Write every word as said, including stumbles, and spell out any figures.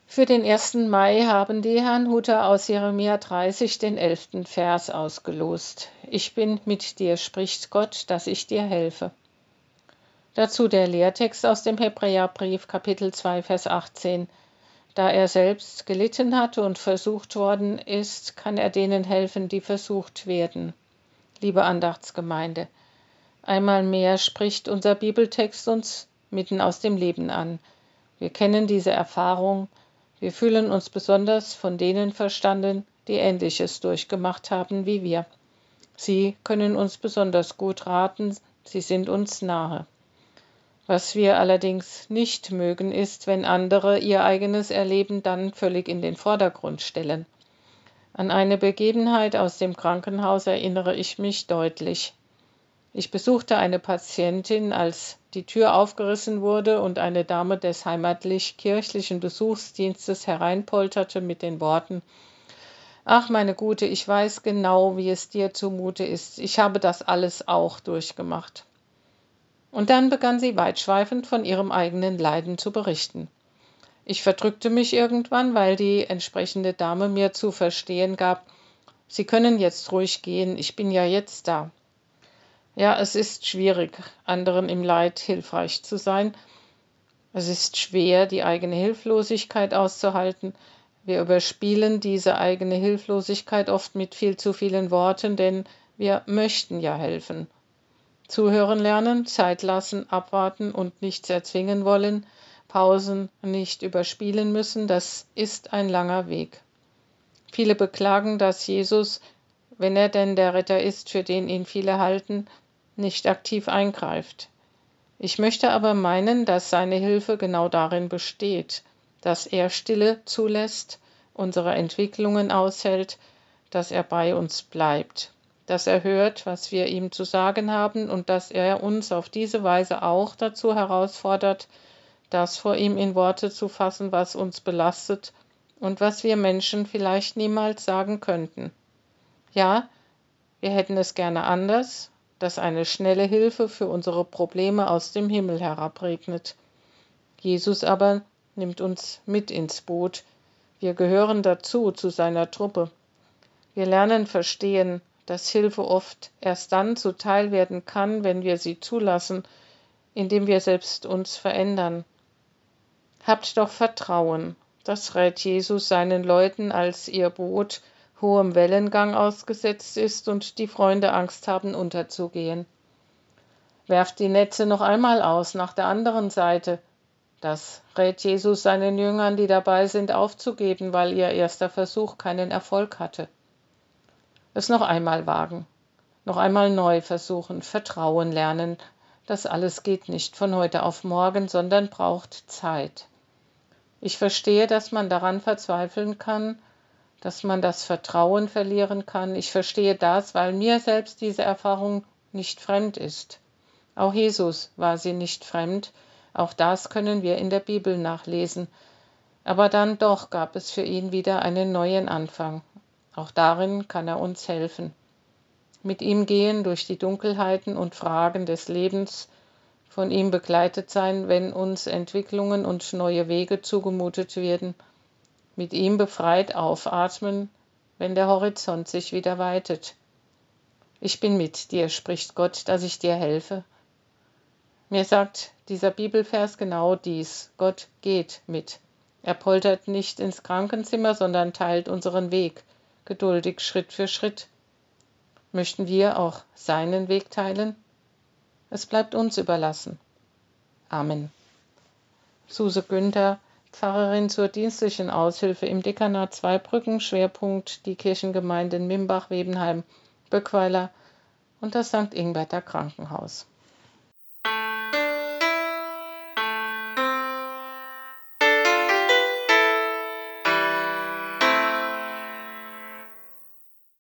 Für den ersten Mai haben die Herrnhuter aus Jeremia dreißig den elften Vers ausgelost. Ich bin mit dir, spricht Gott, dass ich dir helfe. Dazu der Lehrtext aus dem Hebräerbrief, Kapitel zwei, Vers achtzehn. Da er selbst gelitten hatte und versucht worden ist, kann er denen helfen, die versucht werden. Liebe Andachtsgemeinde, einmal mehr spricht unser Bibeltext uns mitten aus dem Leben an. Wir kennen diese Erfahrung. Wir fühlen uns besonders von denen verstanden, die Ähnliches durchgemacht haben wie wir. Sie können uns besonders gut raten, sie sind uns nahe. Was wir allerdings nicht mögen, ist, wenn andere ihr eigenes Erleben dann völlig in den Vordergrund stellen. An eine Begebenheit aus dem Krankenhaus erinnere ich mich deutlich. Ich besuchte eine Patientin, als die Tür aufgerissen wurde und eine Dame des heimatlich-kirchlichen Besuchsdienstes hereinpolterte mit den Worten: »Ach, meine Gute, ich weiß genau, wie es dir zumute ist. Ich habe das alles auch durchgemacht.« Und dann begann sie weitschweifend von ihrem eigenen Leiden zu berichten. Ich verdrückte mich irgendwann, weil die entsprechende Dame mir zu verstehen gab: »Sie können jetzt ruhig gehen, ich bin ja jetzt da.« Ja, es ist schwierig, anderen im Leid hilfreich zu sein. Es ist schwer, die eigene Hilflosigkeit auszuhalten. Wir überspielen diese eigene Hilflosigkeit oft mit viel zu vielen Worten, denn wir möchten ja helfen. Zuhören lernen, Zeit lassen, abwarten und nichts erzwingen wollen, Pausen nicht überspielen müssen, das ist ein langer Weg. Viele beklagen, dass Jesus, wenn er denn der Retter ist, für den ihn viele halten, nicht aktiv eingreift. Ich möchte aber meinen, dass seine Hilfe genau darin besteht, dass er Stille zulässt, unsere Entwicklungen aushält, dass er bei uns bleibt, dass er hört, was wir ihm zu sagen haben und dass er uns auf diese Weise auch dazu herausfordert, das vor ihm in Worte zu fassen, was uns belastet und was wir Menschen vielleicht niemals sagen könnten. Ja, wir hätten es gerne anders, dass eine schnelle Hilfe für unsere Probleme aus dem Himmel herabregnet. Jesus aber nimmt uns mit ins Boot. Wir gehören dazu, zu seiner Truppe. Wir lernen verstehen, dass Hilfe oft erst dann zuteil werden kann, wenn wir sie zulassen, indem wir selbst uns verändern. Habt doch Vertrauen. Das rät Jesus seinen Leuten, als ihr Boot hohem Wellengang ausgesetzt ist und die Freunde Angst haben, unterzugehen. Werft die Netze noch einmal aus nach der anderen Seite. Das rät Jesus seinen Jüngern, die dabei sind, aufzugeben, weil ihr erster Versuch keinen Erfolg hatte. Es noch einmal wagen, noch einmal neu versuchen, Vertrauen lernen. Das alles geht nicht von heute auf morgen, sondern braucht Zeit. Ich verstehe, dass man daran verzweifeln kann, dass man das Vertrauen verlieren kann. Ich verstehe das, weil mir selbst diese Erfahrung nicht fremd ist. Auch Jesus war sie nicht fremd. Auch das können wir in der Bibel nachlesen. Aber dann doch gab es für ihn wieder einen neuen Anfang. Auch darin kann er uns helfen. Mit ihm gehen durch die Dunkelheiten und Fragen des Lebens, von ihm begleitet sein, wenn uns Entwicklungen und neue Wege zugemutet werden. Mit ihm befreit aufatmen, wenn der Horizont sich wieder weitet. Ich bin mit dir, spricht Gott, dass ich dir helfe. Mir sagt dieser Bibelvers genau dies: Gott geht mit. Er poltert nicht ins Krankenzimmer, sondern teilt unseren Weg, geduldig Schritt für Schritt. Möchten wir auch seinen Weg teilen? Es bleibt uns überlassen. Amen. Suse Günther, Pfarrerin zur dienstlichen Aushilfe im Dekanat Zweibrücken, Schwerpunkt die Kirchengemeinden Mimbach, Webenheim, Böckweiler und das Sankt Ingberter Krankenhaus.